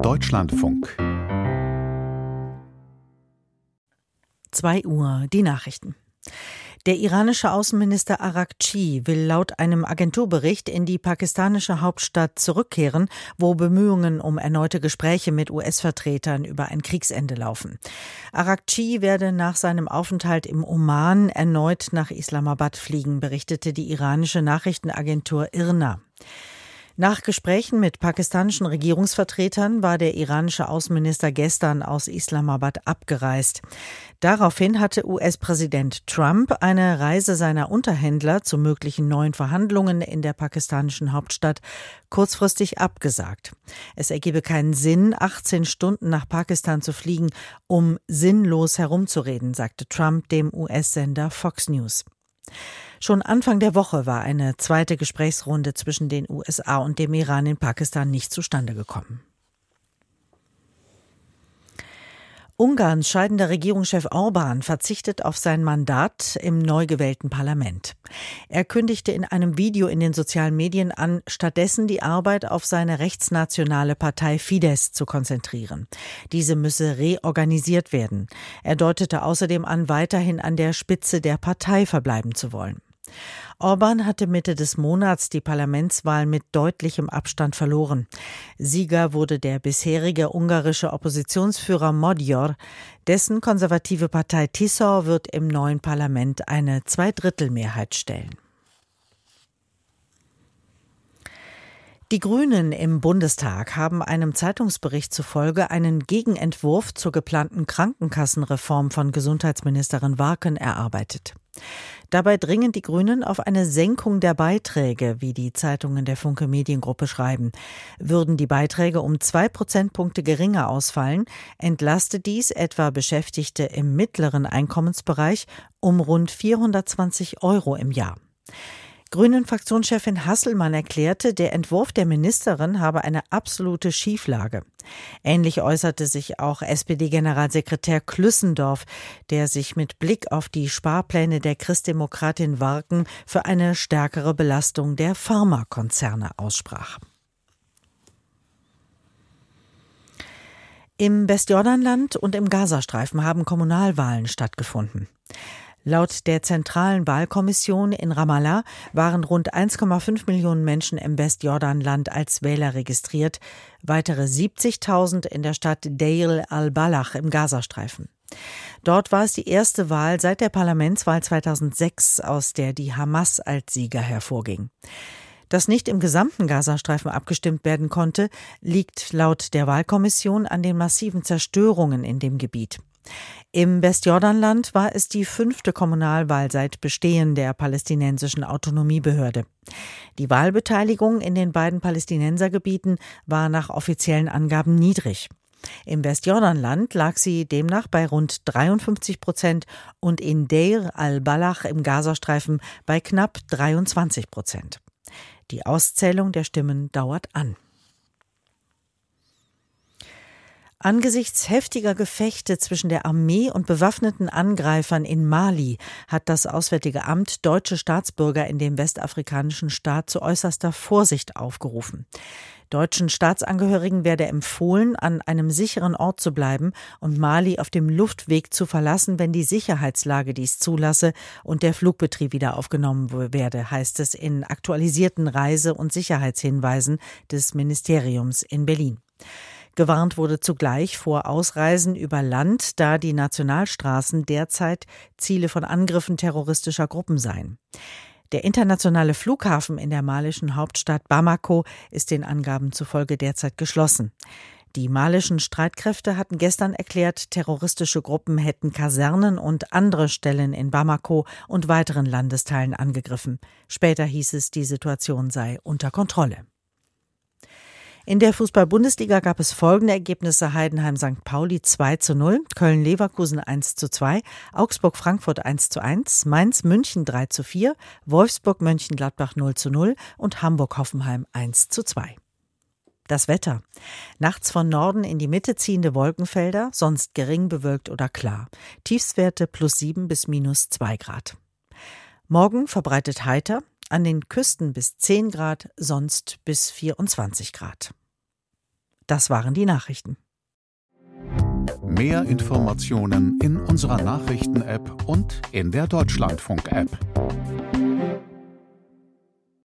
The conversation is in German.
Deutschlandfunk. 2 Uhr, die Nachrichten. Der iranische Außenminister Araghchi will laut einem Agenturbericht in die pakistanische Hauptstadt zurückkehren, wo Bemühungen um erneute Gespräche mit US-Vertretern über ein Kriegsende laufen. Araghchi werde nach seinem Aufenthalt im Oman erneut nach Islamabad fliegen, berichtete die iranische Nachrichtenagentur IRNA. Nach Gesprächen mit pakistanischen Regierungsvertretern war der iranische Außenminister gestern aus Islamabad abgereist. Daraufhin hatte US-Präsident Trump eine Reise seiner Unterhändler zu möglichen neuen Verhandlungen in der pakistanischen Hauptstadt kurzfristig abgesagt. Es ergebe keinen Sinn, 18 Stunden nach Pakistan zu fliegen, um sinnlos herumzureden, sagte Trump dem US-Sender Fox News. Schon Anfang der Woche war eine zweite Gesprächsrunde zwischen den USA und dem Iran in Pakistan nicht zustande gekommen. Ungarns scheidender Regierungschef Orbán verzichtet auf sein Mandat im neu gewählten Parlament. Er kündigte in einem Video in den sozialen Medien an, stattdessen die Arbeit auf seine rechtsnationale Partei Fidesz zu konzentrieren. Diese müsse reorganisiert werden. Er deutete außerdem an, weiterhin an der Spitze der Partei verbleiben zu wollen. Orbán hatte Mitte des Monats die Parlamentswahl mit deutlichem Abstand verloren. Sieger wurde der bisherige ungarische Oppositionsführer Magyar. Dessen konservative Partei TISZO wird im neuen Parlament eine Zweidrittelmehrheit stellen. Die Grünen im Bundestag haben einem Zeitungsbericht zufolge einen Gegenentwurf zur geplanten Krankenkassenreform von Gesundheitsministerin Warken erarbeitet. Dabei dringen die Grünen auf eine Senkung der Beiträge, wie die Zeitungen der Funke Mediengruppe schreiben. Würden die Beiträge um 2 Prozentpunkte geringer ausfallen, entlaste dies etwa Beschäftigte im mittleren Einkommensbereich um rund 420 € im Jahr. Grünen-Fraktionschefin Hasselmann erklärte, der Entwurf der Ministerin habe eine absolute Schieflage. Ähnlich äußerte sich auch SPD-Generalsekretär Klüssendorf, der sich mit Blick auf die Sparpläne der Christdemokratin Warken für eine stärkere Belastung der Pharmakonzerne aussprach. Im Westjordanland und im Gazastreifen haben Kommunalwahlen stattgefunden. Laut der Zentralen Wahlkommission in Ramallah waren rund 1,5 Millionen Menschen im Westjordanland als Wähler registriert, weitere 70.000 in der Stadt Deir al-Balach im Gazastreifen. Dort war es die erste Wahl seit der Parlamentswahl 2006, aus der die Hamas als Sieger hervorging. Dass nicht im gesamten Gazastreifen abgestimmt werden konnte, liegt laut der Wahlkommission an den massiven Zerstörungen in dem Gebiet. Im Westjordanland war es die 5. Kommunalwahl seit Bestehen der palästinensischen Autonomiebehörde. Die Wahlbeteiligung in den beiden Palästinensergebieten war nach offiziellen Angaben niedrig. Im Westjordanland lag sie demnach bei rund 53% und in Deir al-Balach im Gazastreifen bei knapp 23%. Die Auszählung der Stimmen dauert an. Angesichts heftiger Gefechte zwischen der Armee und bewaffneten Angreifern in Mali hat das Auswärtige Amt deutsche Staatsbürger in dem westafrikanischen Staat zu äußerster Vorsicht aufgerufen. Deutschen Staatsangehörigen werde empfohlen, an einem sicheren Ort zu bleiben und Mali auf dem Luftweg zu verlassen, wenn die Sicherheitslage dies zulasse und der Flugbetrieb wieder aufgenommen werde, heißt es in aktualisierten Reise- und Sicherheitshinweisen des Ministeriums in Berlin. Gewarnt wurde zugleich vor Ausreisen über Land, da die Nationalstraßen derzeit Ziele von Angriffen terroristischer Gruppen seien. Der internationale Flughafen in der malischen Hauptstadt Bamako ist den Angaben zufolge derzeit geschlossen. Die malischen Streitkräfte hatten gestern erklärt, terroristische Gruppen hätten Kasernen und andere Stellen in Bamako und weiteren Landesteilen angegriffen. Später hieß es, die Situation sei unter Kontrolle. In der Fußball-Bundesliga gab es folgende Ergebnisse: Heidenheim St. Pauli 2:0, Köln-Leverkusen 1:2, Augsburg-Frankfurt 1:1, Mainz-München 3:4, Wolfsburg-Mönchengladbach 0:0 und Hamburg-Hoffenheim 1:2. Das Wetter. Nachts von Norden in die Mitte ziehende Wolkenfelder, sonst gering bewölkt oder klar. Tiefstwerte +7 bis -2 Grad. Morgen verbreitet heiter, an den Küsten bis 10 Grad, sonst bis 24 Grad. Das waren die Nachrichten. Mehr Informationen in unserer Nachrichten-App und in der Deutschlandfunk-App.